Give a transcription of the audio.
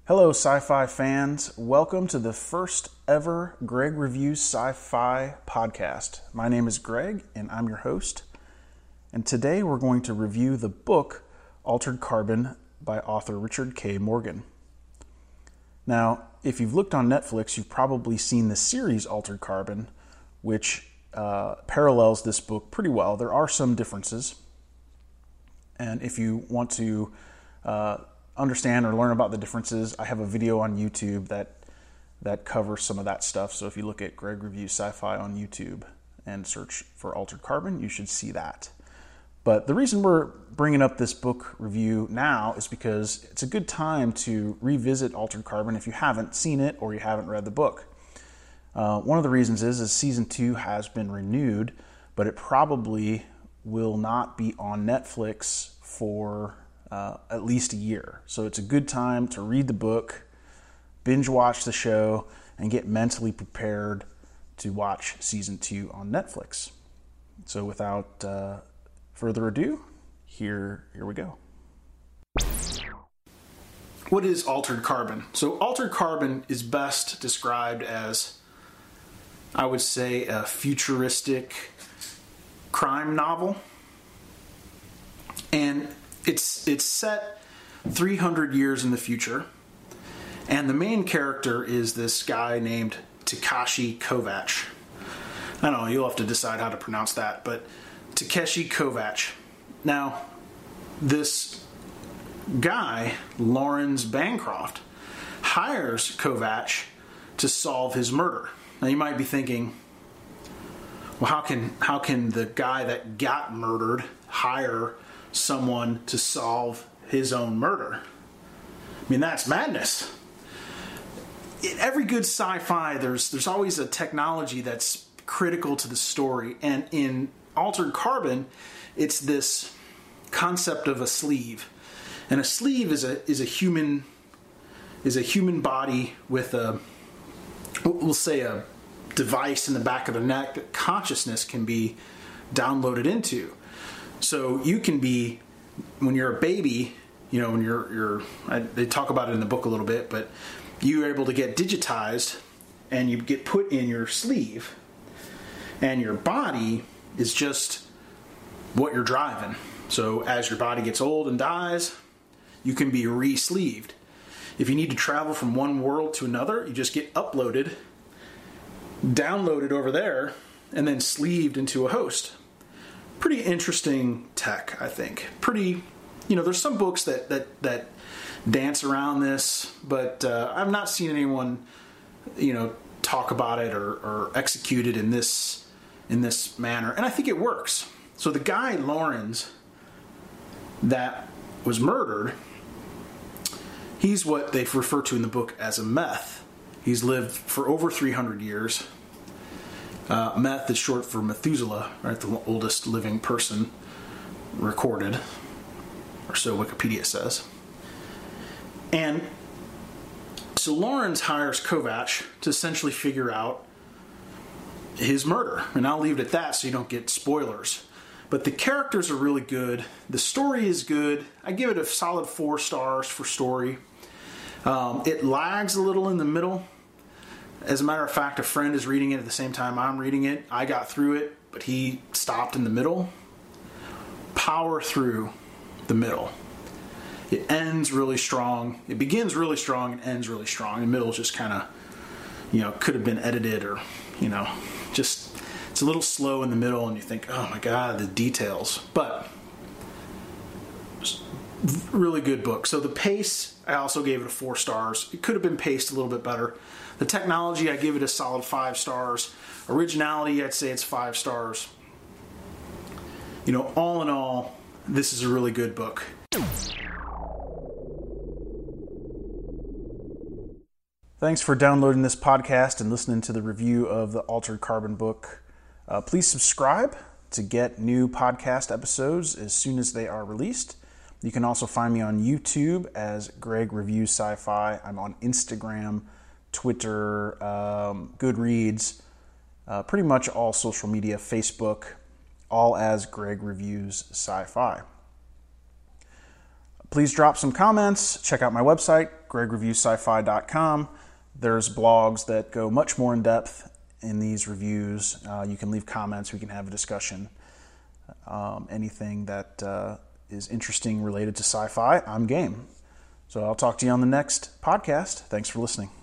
Hello, sci-fi fans. Welcome to the first ever Greg Reviews Sci-Fi podcast. My name is Greg, and I'm your host. And today we're going to review the book Altered Carbon by author Richard K. Morgan. Now, if you've looked on Netflix, you've probably seen the series Altered Carbon, which parallels this book pretty well. There are some differences. And if you want to understand or learn about the differences, I have a video on YouTube that covers some of that stuff. So if you look at Greg Reviews Sci-Fi on YouTube and search for Altered Carbon, you should see that. But the reason we're bringing up this book review now is because it's a good time to revisit Altered Carbon if you haven't seen it or you haven't read the book. One of the reasons is season 2 has been renewed, but it probably will not be on Netflix for at least a year. So it's a good time to read the book, binge watch the show, and get mentally prepared to watch season 2 on Netflix. So without further ado, here we go. What is Altered Carbon? So Altered Carbon is best described as, I would say, a futuristic crime novel. And it's set 300 years in the future, and the main character is this guy named Takeshi Kovacs. I don't know, you'll have to decide how to pronounce that, but Takeshi Kovacs. Now, this guy, Lawrence Bancroft, hires Kovacs to solve his murder. Now, you might be thinking, well, how can the guy that got murdered hire someone to solve his own murder? I mean, that's madness. In every good sci-fi, there's always a technology that's critical to the story, and in Altered Carbon, it's this concept of a sleeve, and a sleeve is a human body with we'll say a device in the back of the neck that consciousness can be downloaded into. So you can be, when you're a baby, you know, when they talk about it in the book a little bit, but you're able to get digitized and you get put in your sleeve, and your body is just what you're driving. So as your body gets old and dies, you can be re-sleeved. If you need to travel from one world to another, you just get uploaded, downloaded over there, and then sleeved into a host. Pretty interesting tech, I think. There's some books that dance around this, but I've not seen anyone, talk about it or execute it in this manner, and I think it works. So the guy, Lawrence, that was murdered, he's what they refer to in the book as a meth. He's lived for over 300 years. Meth is short for Methuselah, right? The oldest living person recorded, or so Wikipedia says. And so Lawrence hires Kovacs to essentially figure out his murder. And I'll leave it at that so you don't get spoilers. But the characters are really good. The story is good. I give it a solid 4 stars for story. It lags a little in the middle. As a matter of fact, a friend is reading it at the same time I'm reading it. I got through it, but he stopped in the middle. Power through the middle. It ends really strong. It begins really strong and ends really strong. The middle is just kind of, could have been edited or, just it's a little slow in the middle, and you think, oh my God, the details. But really good book. So the pace, I also gave it a 4 stars. It could have been paced a little bit better. The technology, I give it a solid 5 stars. Originality, I'd say it's 5 stars. All in all, this is a really good book. Thanks for downloading this podcast and listening to the review of the Altered Carbon book. Please subscribe to get new podcast episodes as soon as they are released. You can also find me on YouTube as Greg Reviews Sci-Fi. I'm on Instagram, Twitter, Goodreads, pretty much all social media, Facebook, all as Greg Reviews Sci-Fi. Please drop some comments. Check out my website, gregreviewsci-fi.com. There's blogs that go much more in depth in these reviews. You can leave comments. We can have a discussion. Anything that is interesting related to sci-fi, I'm game. So I'll talk to you on the next podcast. Thanks for listening.